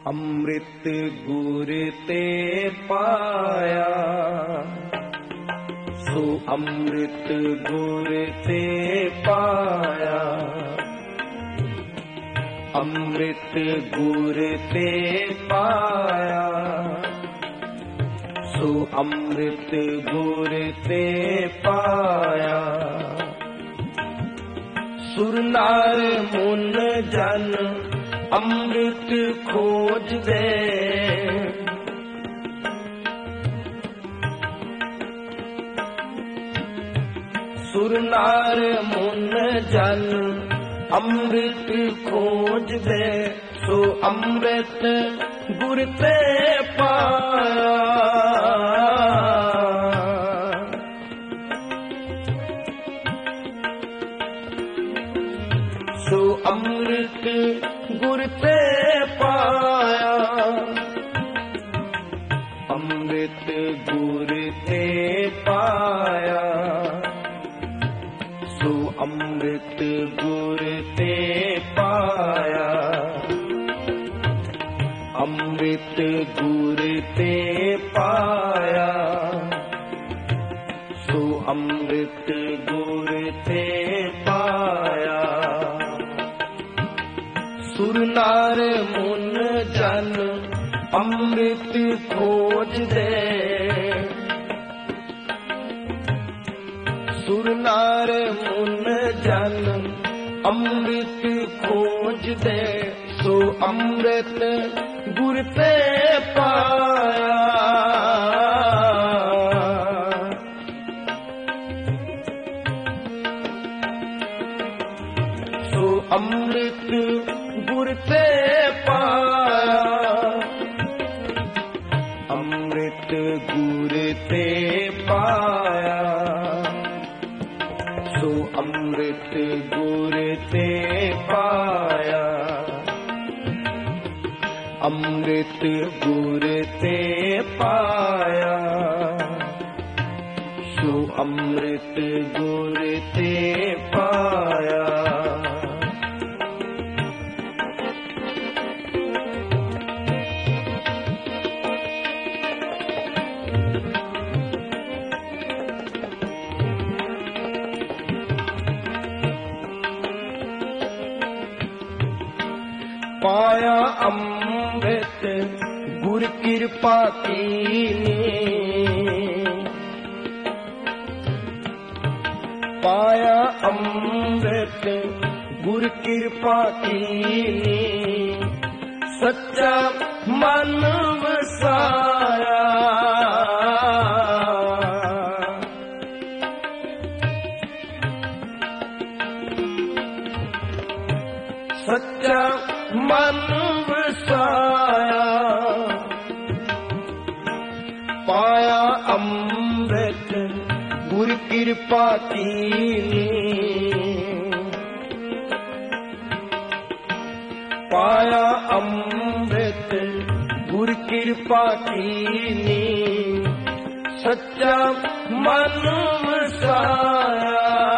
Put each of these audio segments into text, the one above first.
ਅੰਮ੍ਰਿਤ ਗੁਰ ਤੇ ਪਾਇਆ, ਸੋ ਅੰਮ੍ਰਿਤ ਗੁਰ ਤੇ ਪਾਇਆ। ਅੰਮ੍ਰਿਤ ਗੁਰ ਤੇ ਪਾਇਆ, ਸੋ ਅੰਮ੍ਰਿਤ ਗੁਰ ਤੇ ਪਾਇਆ। ਸੁਰ ਨਰ ਮੁਨ ਜਨ ਅੰਮ੍ਰਿਤ ਖੋਜਦੇ, ਸੁਰ ਨਰ ਮੁਨ ਜਨ ਅੰਮ੍ਰਿਤ ਖੋਜਦੇ, ਸੋ ਅੰਮ੍ਰਿਤ ਗੁਰ ਤੇ ਪਾਇਆ। ਸੋ ਅੰਮ੍ਰਿਤ ਗੁਰ ਤੇ ਪਾਇਆ। ਅੰਮ੍ਰਿਤ ਗੁਰ ਤੇ ਪਾਇਆ, ਸੋ ਅੰਮ੍ਰਿਤ ਗੁਰ ਤੇ ਪਾਇਆ। ਅੰਮ੍ਰਿਤ ਗੁਰ ਤੇ ਪਾਇਆ, ਸੋ ਅੰਮ੍ਰਿਤ ਗੁਰ ਤੇ ਪਾਇਆ। ਸੁਰ ਨਰ ਮੁਨ ਜਨ ਅੰਮ੍ਰਿਤ ਖੋਜਦੇ, ਸੁਰ ਨਰ ਮੁਨ ਜਨ ਅੰਮ੍ਰਿਤ ਖੋਜਦੇ, ਸੋ ਅੰਮ੍ਰਿਤ ਗੁਰ ਤੇ ਪਾਇਆ। ਸੋ ਅੰਮ੍ਰਿਤ ਗੁਰ ਤੇ ਪਾਇਆ। ਅੰਮ੍ਰਿਤ ਗੁਰ ਤੇ ਪਾਇਆ, ਸੋ ਅੰਮ੍ਰਿਤ ਗੁਰ ਤੇ ਪਾਇਆ। ਅੰਮ੍ਰਿਤ ਗੁਰ ਤੇ ਪਾਇਆ, ਸੋ ਅੰਮ੍ਰਿਤ ਗੁਰ ਤੇ ਪਾਇਆ। ਪਾਇਆ ਅੰਮ੍ਰਿਤ ਗੁਰ ਕਿਰਪਾ ਕੀਨੀ, ਪਾਇਆ ਅੰਮ੍ਰਿਤ ਗੁਰ ਕਿਰਪਾ ਕੀਨੀ। ਸੱਚਾ ਮਨ ਵਸਾਇਆ, ਸੱਚਾ ਮਨ ਵਸਾਇਆ। ਪਾਇਆ ਅੰਮ੍ਰਿਤ ਗੁਰ ਕਿਰਪਾ ਕੀਨੀ, ਪਾਇਆ ਅੰਮ੍ਰਿਤ ਗੁਰ ਕਿਰਪਾ ਕੀਨੀ। ਸੱਚਾ ਮਨ ਵਸਾਇਆ,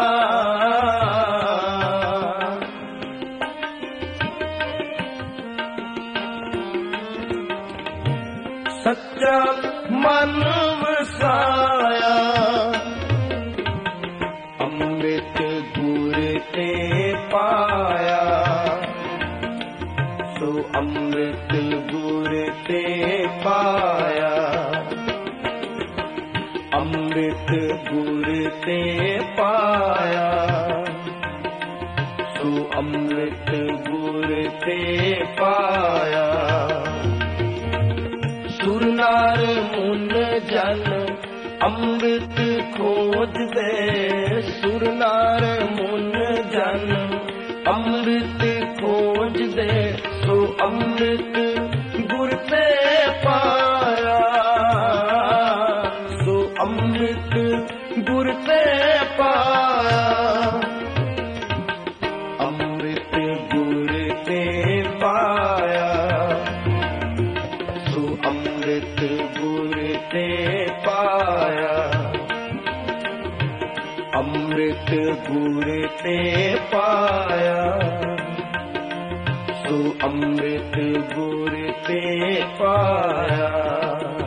ਸੱਚਾ ਮਨ ਵਸਾਇਆ। ਅੰਮ੍ਰਿਤ ਗੁਰ ਤੇ ਪਾਇਆ, ਸੋ ਅੰਮ੍ਰਿਤ ਗੁਰ ਤੇ ਪਾਇਆ। ਅੰਮ੍ਰਿਤ ਗੁਰ ਤੇ ਪਾਇਆ, ਸੋ ਅੰਮ੍ਰਿਤ ਗੁਰ ਤੇ ਪਾਇਆ। ਸੁਰ ਨਰ ਮੁਨ ਜਨ ਅੰਮ੍ਰਿਤ ਖੋਜਦੇ, ਸੁਰ ਨਰ ਮੁਨ ਜਨ ਅੰਮ੍ਰਿਤ ਖੋਜਦੇ, ਸੋ ਅੰਮ੍ਰਿਤ ਗੁਰ ਤੇ ਪਾਇਆ। ਸੋ ਅੰਮ੍ਰਿਤ ਗੁਰ ਤੇ ਪਾਇਆ। ਅੰਮ੍ਰਿਤ ਗੁਰ ਤੇ ਪਾਇਆ, ਸੋ ਅੰਮ੍ਰਿਤ ਗੁਰ ਤੇ ਪਾਇਆ। ਅੰਮ੍ਰਿਤ ਗੁਰ ਤੇ ਪਾਇਆ, ਸੋ ਅੰਮ੍ਰਿਤ ਗੁਰ ਤੇ ਪਾਇਆ।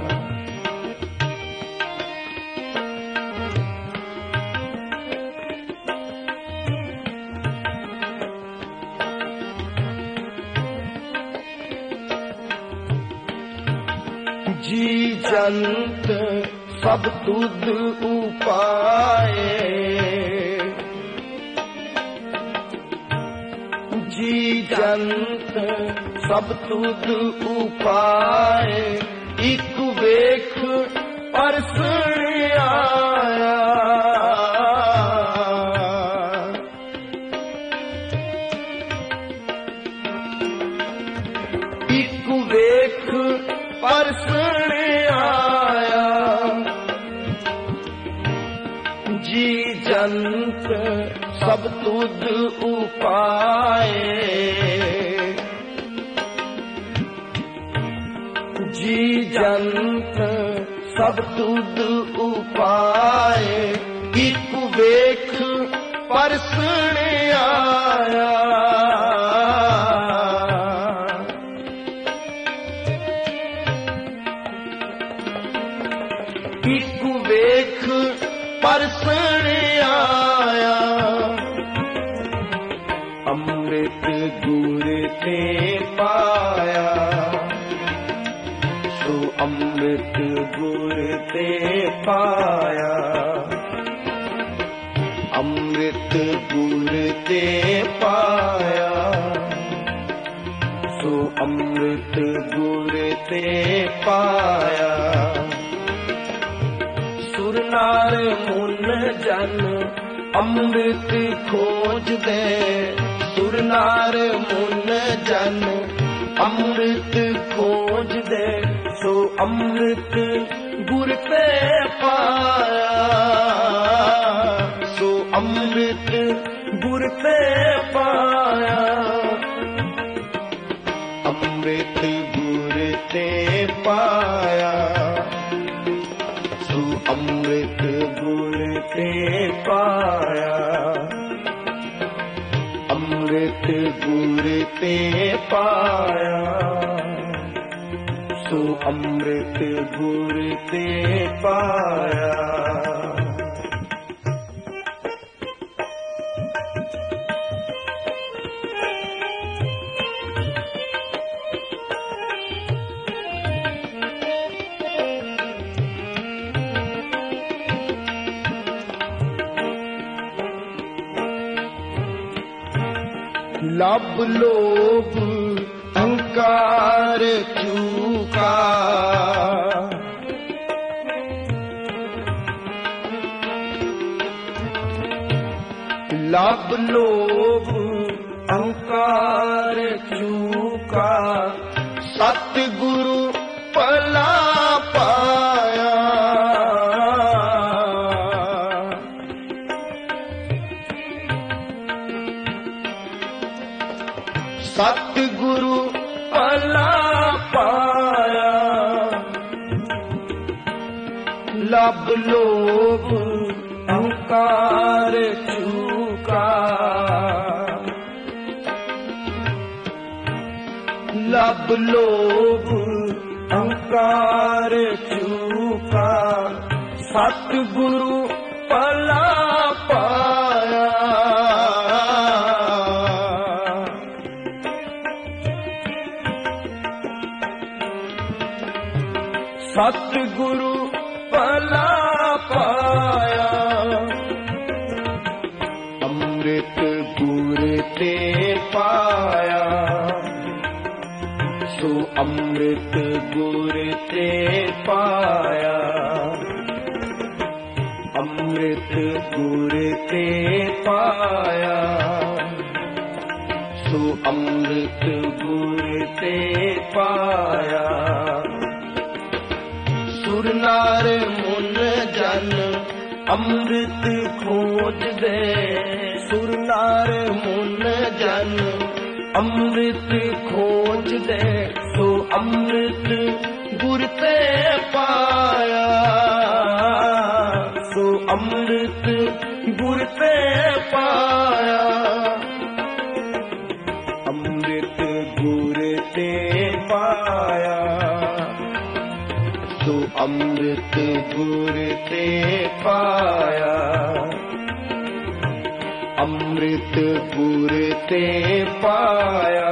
ਜੀ ਜੰਤ ਸਭ ਤੁਧ ਉਪਾਏ, ਜੀ ਜੰਤ ਸਭ ਤੁਧ ਉਪਾਏ, ਇੱਕ ਵੇਖ ਪਰਸਣ ਆਇਆ। ਇੱਕ ਵੇਖ ਪਰਸਣ ਆਇਆ, ਜੀ ਜੰਤ ਸਭ ਤੁਧ ਉਪਾਏ, ਜੀ ਜੰਤ ਸਭ ਤੁਧ ਉਪਾਏ, ਇੱਕ ਵੇਖ ਪਰਸਣ ਆਇਆ। ਇੱਕ ਵੇਖ ਪਰਸਣ ਆਇਆ, ਅੰਮ੍ਰਿਤ ਗੁਰ ਤੇ ਪਾਇਆ। ਸੋ ਅੰਮ੍ਰਿਤ ਗੁਰ ਤੇ ਪਾਇਆ, ਅੰਮ੍ਰਿਤ ਗੁਰ ਤੇ ਪਾਇਆ। ਸੋ ਅੰਮ੍ਰਿਤ ਗੁਰ ਤੇ ਪਾਇਆ। ਸੁਰ ਨਾਰ ਮੁਨ ਜਨ ਅੰਮ੍ਰਿਤ ਖੋਜਦੇ, ਸੁਰ ਨਾਰ ਮੁਨ ਜਨ ਅੰਮ੍ਰਿਤ ਖੋਜਦੇ। ਸੋ ਅੰਮ੍ਰਿਤ ਗੁਰ ਤੇ ਪਾਇਆ, ਸੋ ਅੰਮ੍ਰਿਤ ਗੁਰ ਤੇ ਪਾਇਆ। ਅੰਮ੍ਰਿਤ ਗੁਰ ਤੇ ਪਾਇਆ, ਸੋ ਅੰਮ੍ਰਿਤ ਗੁਰ ਤੇ ਪਾਇਆ। ਅੰਮ੍ਰਿਤ ਗੁਰ ਤੇ ਪਾਇਆ, ਸੋ ਅੰਮ੍ਰਿਤ ਗੁਰ ਤੇ ਪਾਇਆ। ਲਬ ਲੋਭ ਅਹੰਕਾਰ ਚੂਕਾ, ਲਬ ਲੋਭ ਅਹੰਕਾਰ ਚੂਕਾ। ਸਤਿਗੁਰੂ ਭਲਾ ਪਾਇਆ, ਸਤਿਗੁਰੂ ਭਲਾ ਪਾਇਆ। ਲਬ ਲੋਭ ਅਹੰਕਾਰ ਚੂਕਾ, ਲਬ ਲੋਭ ਅਹੰਕਾਰ ਚੂਕਾ। ਸਤਿਗੁਰੂ ਭਲਾ ਪਾਇਆ, ਸਤਿਗੁਰੂ ਭਲਾ ਪਾਇਆ। ਅੰਮ੍ਰਿਤ ਗੁਰ ਤੇ ਪਾਇਆ, ਸੋ ਅੰਮ੍ਰਿਤ ਗੁਰ ਤੇ ਪਾਇਆ। ਅੰਮ੍ਰਿਤ ਗੁਰ ਤੇ ਪਾਇਆ, ਸੋ ਅੰਮ੍ਰਿਤ ਗੁਰ ਤੇ ਪਾਇਆ। ਸੁਰ ਨਾਰ ਮੁਨ ਜਨ ਅੰਮ੍ਰਿਤ ਖੋਜਦੇ, ਸੁਰ ਨਾਰ ਮੁਨ ਜਨ ਅੰਮ੍ਰਿਤ ਖੋਜਦੇ। ਸੋ ਅੰਮ੍ਰਿਤ ਗੁਰ ਤੇ ਪਾਇਆ, ਸੋ ਅੰਮ੍ਰਿਤ ਗੁਰ ਤੇ ਪਾਇਆ। ਅੰਮ੍ਰਿਤ ਗੁਰ ਪਾਇਆ। ਸੋ ਅੰਮ੍ਰਿਤ ਗੁਰ ਤੇ ਪਾਇਆ, ਅੰਮ੍ਰਿਤ ਗੁਰ ਤੇ ਪਾਇਆ।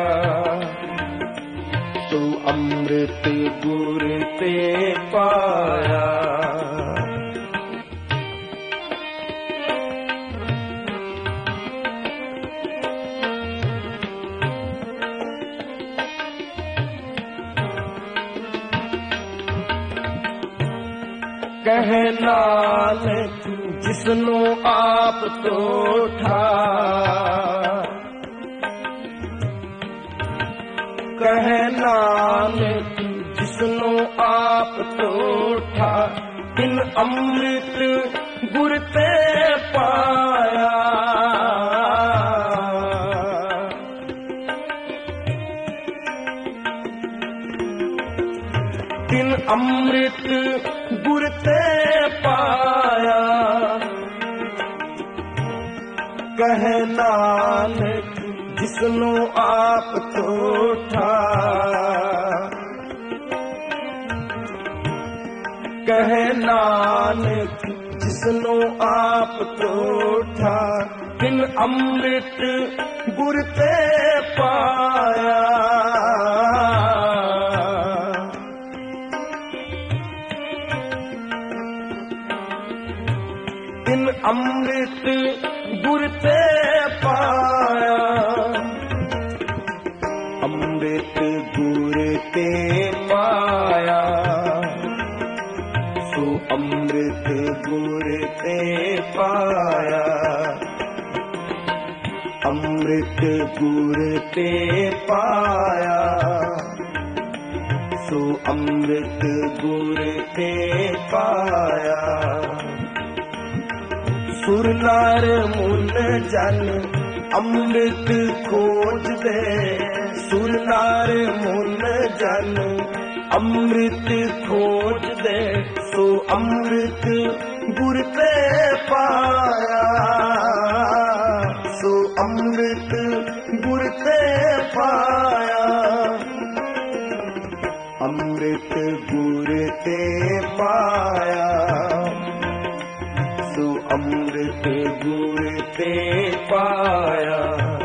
ਸੋ ਅੰਮ੍ਰਿਤ ਗੁਰ ਤੇ ਪਾਇਆ। ਕਹਿ ਨਾਨਕ ਜਿਸਨੂੰ ਆਪ ਤੋਠਾ, ਕਹਿ ਨਾਨਕ ਜਿਸਨੂੰ ਆਪ ਤੋਠਾ, ਤਿਨ ਅੰਮ੍ਰਿਤ ਗੁਰ ਤੇ ਪਾਇਆ। ਤਿਨ ਅੰਮ੍ਰਿਤ ਗੁਰ ਤੇ ਪਾਇਆ। ਕਹਿ ਨਾਨਕ ਜਿਸਨੂੰ ਆਪ ਤੋਠਾ, ਕਹਿ ਨਾਨਕ ਜਿਸਨੂੰ ਆਪ ਤੋਠਾ, ਤਿਨ ਅੰਮ੍ਰਿਤ ਗੁਰ ਤੇ ਪਾਇਆ। ਤਿਨ ਅੰਮ੍ਰਿਤ ਗੁਰ ਤੇ ਪਾਇਆ। ਅੰਮ੍ਰਿਤ ਗੁਰ ਤੇ ਪਾਇਆ। ਸੋ ਅੰਮ੍ਰਿਤ ਗੁਰ ਤੇ ਪਾਇਆ। ਅੰਮ੍ਰਿਤ ਗੁਰ ਤੇ ਪਾਇਆ। ਸੋ ਅੰਮ੍ਰਿਤ ਗੁਰ ਤੇ ਪਾਇਆ। ਸੁਰ ਨਰ ਮੁਨ ਜਨ ਅੰਮ੍ਰਿਤ ਖੋਜਦੇ, ਸੁਰ ਨਰ ਮੁਨ ਜਨ ਅੰਮ੍ਰਿਤ ਖੋਜਦੇ। ਸੋ ਅੰਮ੍ਰਿਤ ਗੁਰ ਤੇ ਪਾਇਆ। ਸੋ ਅੰਮ੍ਰਿਤ ਗੁਰ ਤੇ ਪਾਇਆ। ਅੰਮ੍ਰਿਤ ਗੁਰ ਤੇ ਪਾਇਆ। ਸੋ ਅੰਮ੍ਰਿਤ ਗੁਰ ਤੇ ਪਾਇਆ।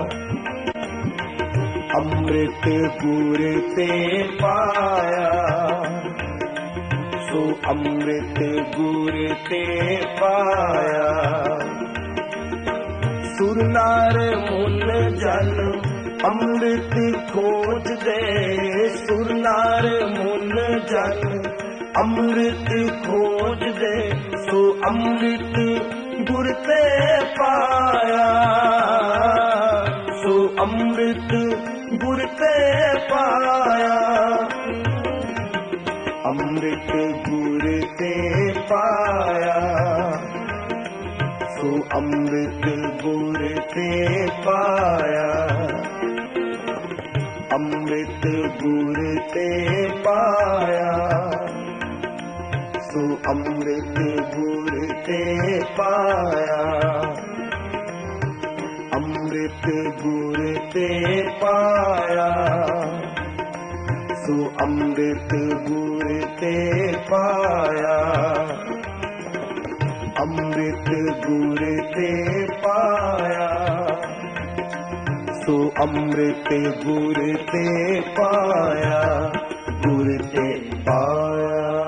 ਅੰਮ੍ਰਿਤ ਗੁਰ ਤੇ ਪਾਇਆ। ਸੋ ਅੰਮ੍ਰਿਤ ਗੁਰ ਤੇ ਪਾਇਆ। ਸੁਰ ਨਰ ਮੁਨ ਜਨ ਅੰਮ੍ਰਿਤ ਖੋਜਦੇ, ਸੁਰ ਨਰ ਮੁਨ ਜਨ ਅੰਮ੍ਰਿਤ ਖੋਜਦੇ। ਸੋ ਅੰਮ੍ਰਿਤ ਗੁਰ ਤੇ ਪਾਇਆ। ਸੋ ਅੰਮ੍ਰਿਤ ਗੁਰ ਤੇ ਪਾਇਆ। ਅੰਮ੍ਰਿਤ ਗੁਰ ਤੇ ਪਾਇਆ। ਸੋ ਅੰਮ੍ਰਿਤ ਗੁਰ ਤੇ ਪਾਇਆ। ਅੰਮ੍ਰਿਤ ਗੁਰ ਤੇ ਪਾਇਆ। ਸੋ ਅੰਮ੍ਰਿਤ ਗੁਰ ਤੇ ਪਾਇਆ। ਅੰਮ੍ਰਿਤ ਗੁਰ ਤੇ ਪਾਇਆ। ਸੋ ਅੰਮ੍ਰਿਤ ਗੁਰ ਤੇ ਪਾਇਆ। ਅੰਮ੍ਰਿਤ ਗੁਰ ਤੇ ਪਾਇਆ। ਸੋ ਅੰਮ੍ਰਿਤ ਗੁਰ ਤੇ ਪਾਇਆ। ਗੁਰ ਤੇ ਪਾਇਆ।